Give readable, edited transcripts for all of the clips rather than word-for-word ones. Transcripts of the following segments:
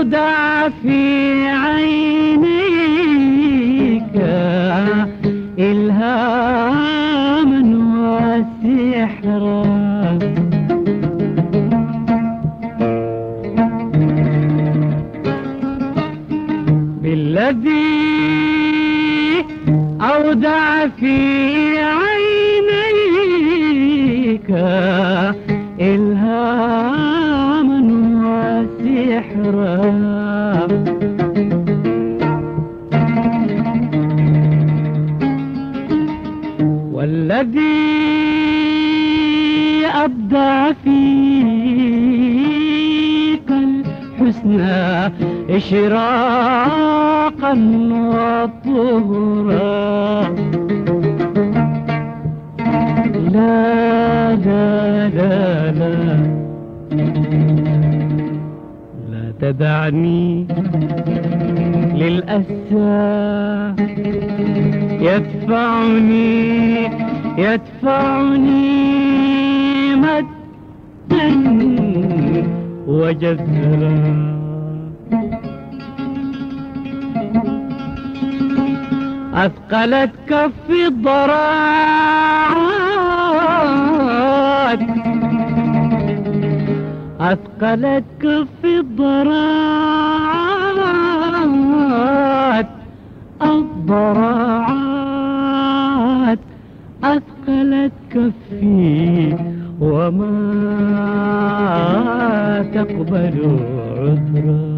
أودع في عينيك إلهاما وسحرا، بالذي أودع في عينيك إلهاما وسحرا، والذي أبدع فيك الحسنى إشراقا وطهرا. لا لا لا لا لا تدعني للأسى يدفعني مدا وجزرا. أثقلت كفي الضراعات، أثقلت كفي الضراعات، الضراعات أثقلت كفي وما تقبل عذرا.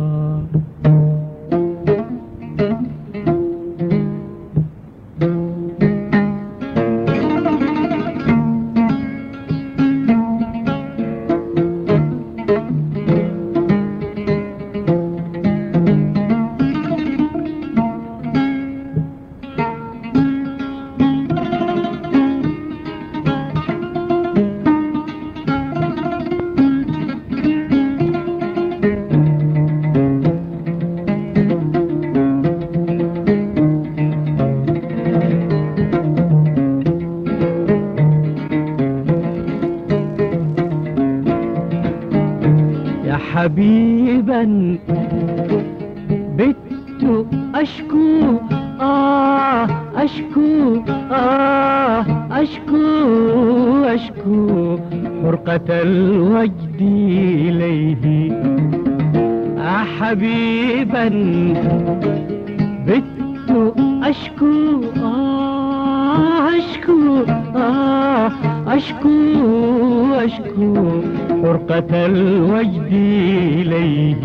حبيبا بت أشكو أشكو حرقة الوجد إليه. حبيبا بت أشكو حرقة الوجد إليه.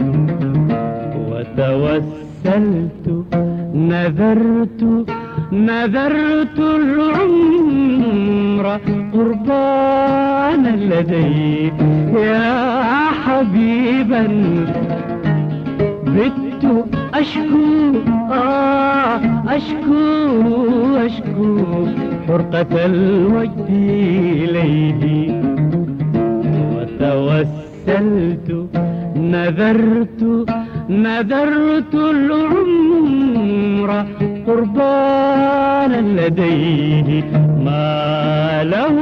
وتوسلت نذرت العمر قربانا لديه. يا حبيبا بت أشكو حرقة الوجد إليه. وتوسلت نذرت العمر قربانا لديه. ما له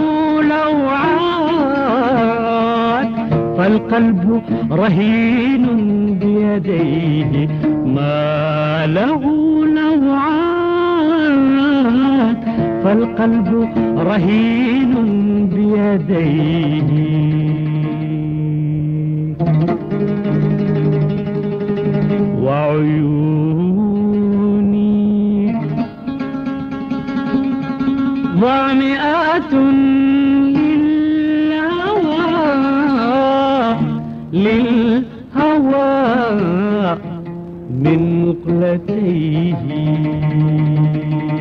لوعات فالقلب رهين بيديه. ما له لوعات فالقلب رهين بيديه. وعيوني ظامئات للهوى من مقلتيه.